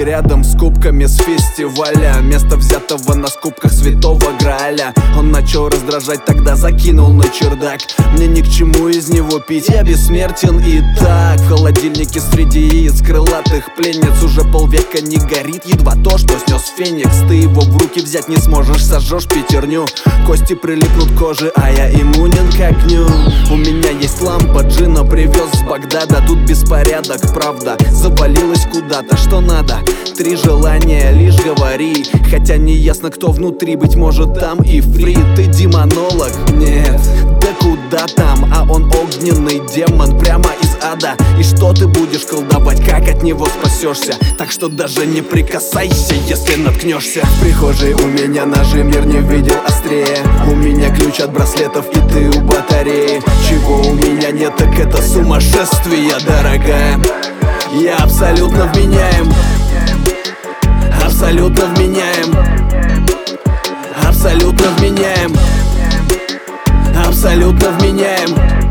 рядом с кубками с фестиваля. Место взятого на скупках Святого Грааля. Он начал раздражать, тогда закинул на чердак. Мне ни к чему из него пить, я бессмертен и так. В холодильнике среди яиц крылатых пленниц уже полвека не горит едва то, что снес Феникс. Ты его в руки взять не сможешь, сожжешь пятерню. Кости прилипнут к коже, а я иммунен к огню. У меня есть лампа, джина привез с Багдада. Тут беспорядок, правда, завалилась куда-то. Что надо? 3 желания, лишь говори. Хотя не ясно, кто внутри, быть может там и фри. Ты демонолог? Нет, да куда там? А он огненный демон прямо из ада. И что ты будешь колдовать, как от него спасешься? Так что даже не прикасайся, если наткнешься. В прихожей у меня ножи, мир не видел острее. У меня ключ от браслетов и ты у батареи. Чего у меня нет, так это сумасшествие, дорогая. Я абсолютно вменяем. Абсолютно вменяем. Абсолютно вменяем. Абсолютно вменяем.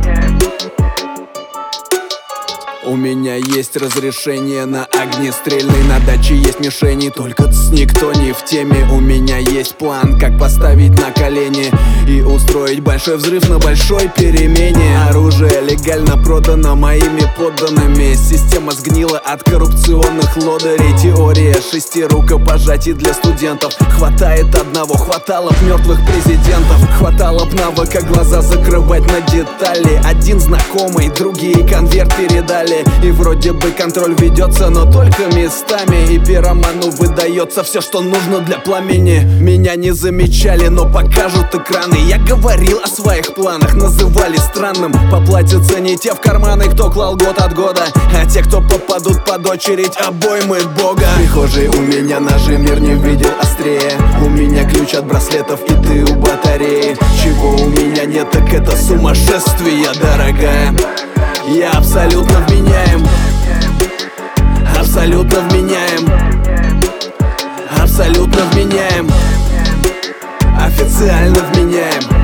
У меня есть разрешение на огнестрельный. На даче есть мишени, только никто не в теме. У меня есть план, как поставить на колени и устроить большой взрыв на большой перемене. Оружие легально продано моими подданными. Система сгнила от коррупционных лодырей. Теория 6 рукопожатий для студентов. Хватает одного, хватало б мертвых президентов. Хватало б навыка глаза закрывать на детали. Один знакомый, другие конверт передали. И вроде бы контроль ведется, но только местами. И пироману выдается все, что нужно для пламени. Меня не замечали, но покажут экраны. Я говорил о своих планах, называли странным. Поплатятся не те в карманы, кто клал год от года, а те, кто попадут под очередь обоймы Бога. В прихожей у меня ножи, мир не видел острее. У меня ключ от браслетов и ты у батареи. Чего у меня нет, так это сумасшествие, дорогая. Я абсолютно вменяем. Абсолютно вменяем. Абсолютно вменяем. Официально вменяем.